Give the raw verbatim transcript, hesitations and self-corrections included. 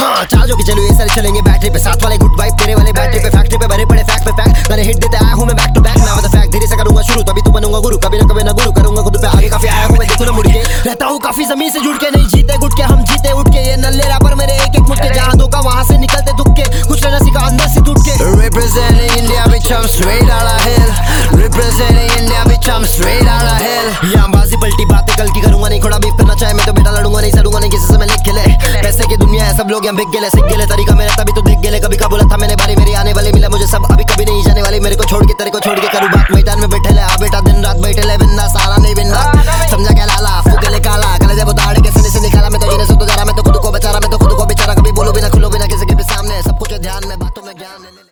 हाँ चार्ज होके चलो ये सारे चलेंगे बैटरी पे, साथ वाले गुड वाइब तेरे वाले बैटरी पे, फैक्ट्री पे भरे पड़े फैक्ट पे फैक्ट, मैंने हिट देते आया हूँ मैं बैक टू बैक, मैं फैक्ट धीरे से करूंगा शुरू तभी तू बनूंगा गुरु, कभी ना कभी ना गुरु करूंगा खुद पे आगे काफी आया हूँ मैं देखो ना मुड़ के, रहता हूँ काफी जमीन से जुड़ के, नहीं जीते गुट के हम जीते उठ के, ये नल्ले रैपर मेरे एक एक मुठ के, जहाँ धोखा वहाँ से निकलते दुख के, कुछ लेना सीखा अंदर से टूट के। Representing India bitch I'm straight outta hell, representing India bitch I'm straight outta hell, यहाँ बाजी पलटी बातें कल की करूंगा नहीं, थोड़ा बीफ करना चाहे मैं तो बेटा लड़ूंगा नहीं, सड़ूंगा नहीं किसी से मैं लिख के ले, पैसे की दुनिया है सब लोग यहाँ बिक गेले सिक गेले, तरीका मेरा तभी तो देख गेले, कभी का बोला था मैंने बारी मेरी आने वाली, मिला मुझे सब अभी कभी नहीं जाने वाली, मेरे को छोड़ के तेरे को छोड़ के करूँ बात, मैदान में बैठे ले आ बेटा दिन रात बैठे ले बिंदास सारा नहीं बिंदास, समझा क्या